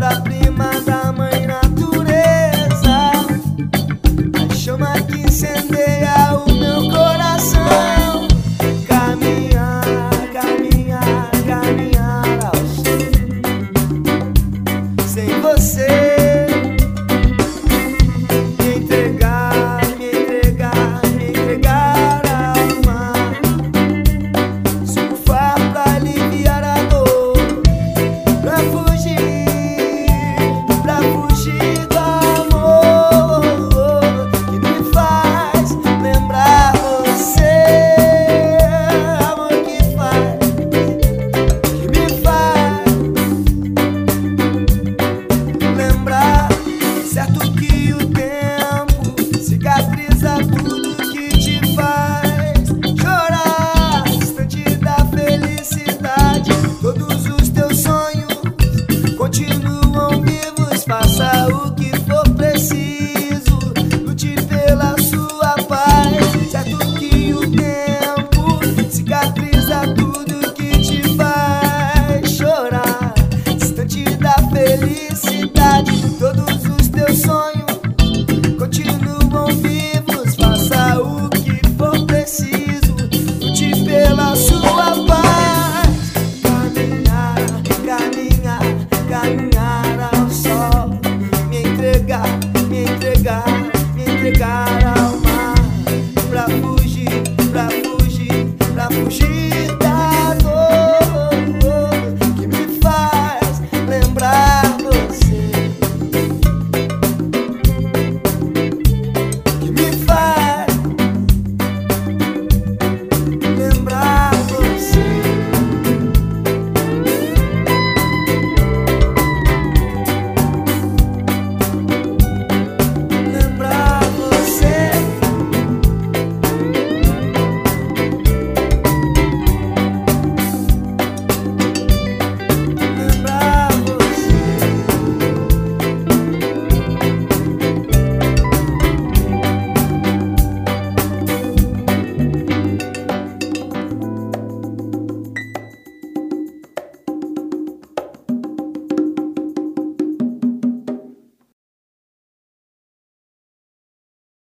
obra-prima da mãe natureza, a chama que incendeia o meu coração. Caminhar, caminhar, caminhar ao sul, sem você. Me entregar, me entregar, me entregar ao mar. Surfar pra aliviar a dor, pra fugir do amor que me faz lembrar você. Amor que me faz lembrar. Certo que o tempo cicatriza tudo que te faz chorar. Distante da felicidade, todos os teus sonhos continuam vivos. Faça o que for